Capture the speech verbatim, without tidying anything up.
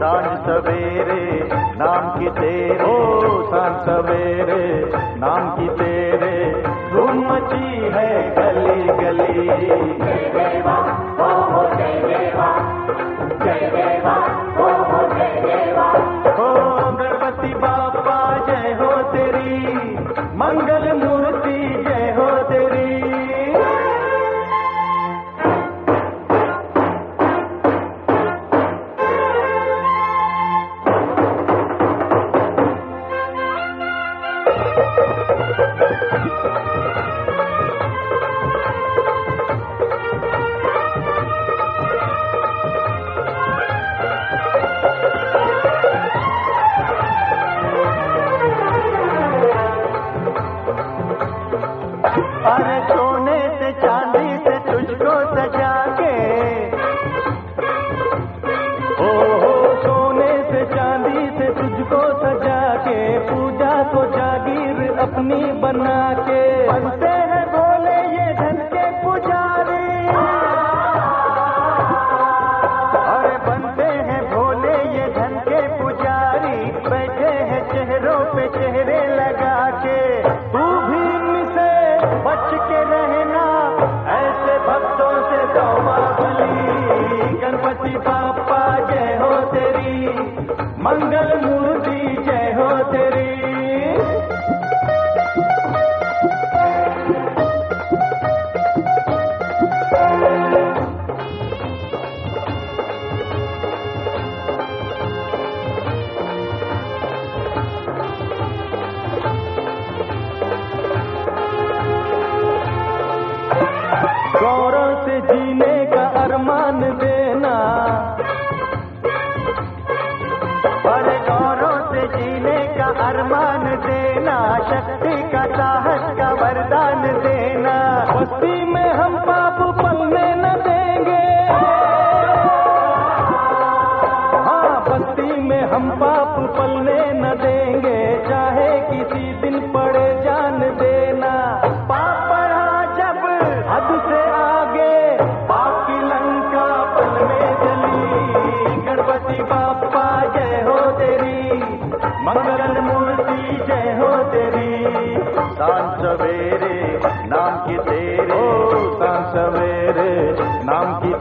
सांझ सवेरे नाम की तेरे, ओ सांझ सवेरे नाम की तेरे, धूम मची है गली गली। जय देवा ओ हो जय देवा, जय देवा ओ हो जय देवा। हो गणपति बापा जय हो तेरी, मंगल मूर्ति जय हो तेरी। अरे सोने से चांदी से तुझको सजा के, ओ हो सोने से चांदी से तुझको सजा के, पूजा को जागीर अपनी बना के, बनते हैं भोले ये धन के पुजारी। अरे बनते हैं भोले ये धन के पुजारी, बैठे हैं चेहरों पे चेहरे लगा के। तू भी इनसे बच के रहना, ऐसे भक्तों से तौबा भली। गणपति बापा जय हो तेरी, मंगल मूर्ति जय हो तेरी। गौरव से जीने का अरमान देना, बड़े गौरव से जीने का अरमान देना, शक्ति का साहस का वरदान देना। बस्ती में हम पाप पलने न देंगे, हाँ बस्ती में हम पाप पलने न देंगे, चाहे किसी दिन पड़े जान देना। पाप बढ़ा जब हद से आगे, पाप की लंका पल में जली। गणपति बापा जय हो तेरी, मंगल मूर्ति जय हो तेरी। सांझ सवेरे नाम की तेरे, ओ सांझ सवेरे नाम की